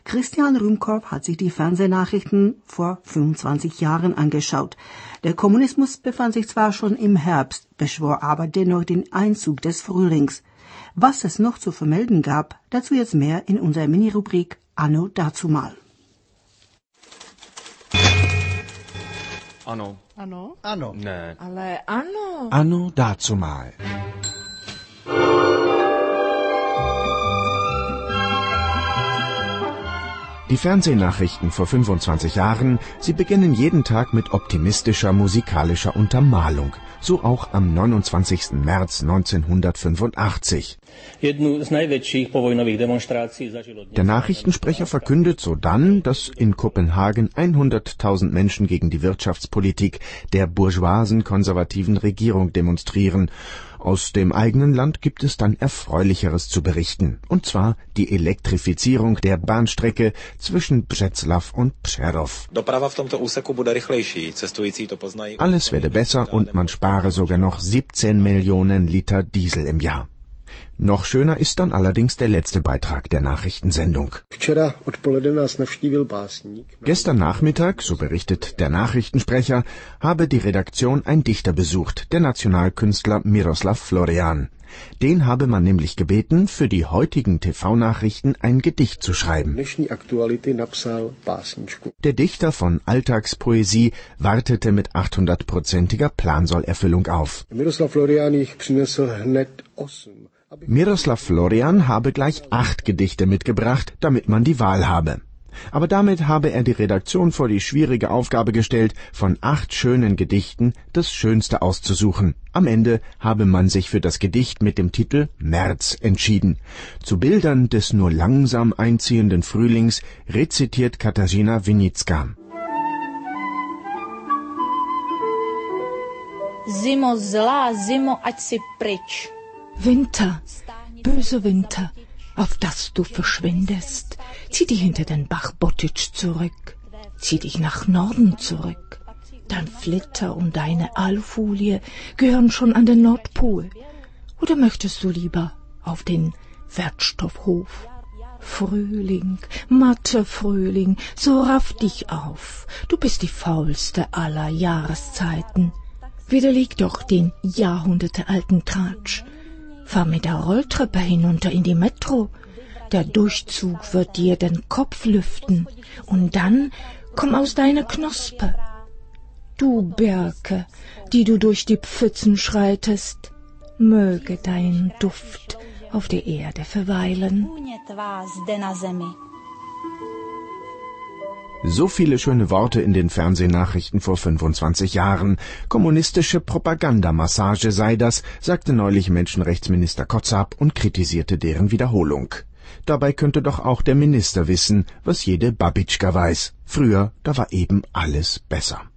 Christian Rumkorb hat sich die Fernsehnachrichten vor 25 Jahren angeschaut. Der Kommunismus befand sich zwar schon im Herbst, beschwor aber dennoch den Einzug des Frühlings. Was es noch zu vermelden gab, dazu jetzt mehr in unserer Mini-Rubrik Anno dazumal. Ano. Ano? Ano. Ne. Ale ano. Anno dazumal. Die Fernsehnachrichten vor 25 Jahren, sie beginnen jeden Tag mit optimistischer musikalischer Untermalung. So auch am 29. März 1985. Der Nachrichtensprecher verkündet sodann, dass in Kopenhagen 100.000 Menschen gegen die Wirtschaftspolitik der bourgeoisen konservativen Regierung demonstrieren. Aus dem eigenen Land gibt es dann Erfreulicheres zu berichten, und zwar die Elektrifizierung der Bahnstrecke zwischen Břeclav und Přerov. Alles werde besser und man spare sogar noch 17 Millionen Liter Diesel im Jahr. Noch schöner ist dann allerdings der letzte Beitrag der Nachrichtensendung. Gestern Nachmittag, so berichtet der Nachrichtensprecher, habe die Redaktion ein Dichter besucht, der Nationalkünstler Miroslav Florian. Den habe man nämlich gebeten, für die heutigen TV-Nachrichten ein Gedicht zu schreiben. Der Dichter von Alltagspoesie wartete mit 800-prozentiger Plansollerfüllung auf. Miroslav Florian habe gleich 8 Gedichte mitgebracht, damit man die Wahl habe. Aber damit habe er die Redaktion vor die schwierige Aufgabe gestellt, von 8 schönen Gedichten das Schönste auszusuchen. Am Ende habe man sich für das Gedicht mit dem Titel März entschieden. Zu Bildern des nur langsam einziehenden Frühlings rezitiert Katarzyna Winicka. Zimo zlá, Zimo, ať si pryč. Winter, böse Winter, auf dass du verschwindest. Zieh dich hinter den Bach Botitsch zurück. Zieh dich nach Norden zurück. Dein Flitter und deine Alufolie gehören schon an den Nordpol. Oder möchtest du lieber auf den Wertstoffhof? Frühling, matter Frühling, so raff dich auf. Du bist die faulste aller Jahreszeiten. Widerleg doch den jahrhundertealten Tratsch. Fahr mit der Rolltreppe hinunter in die Metro. Der Durchzug wird dir den Kopf lüften. Und dann komm aus deiner Knospe. Du Birke, die du durch die Pfützen schreitest, möge dein Duft auf der Erde verweilen. So viele schöne Worte in den Fernsehnachrichten vor 25 Jahren. Kommunistische Propagandamassage sei das, sagte neulich Menschenrechtsminister Kotzab und kritisierte deren Wiederholung. Dabei könnte doch auch der Minister wissen, was jede Babitschka weiß. Früher, da war eben alles besser.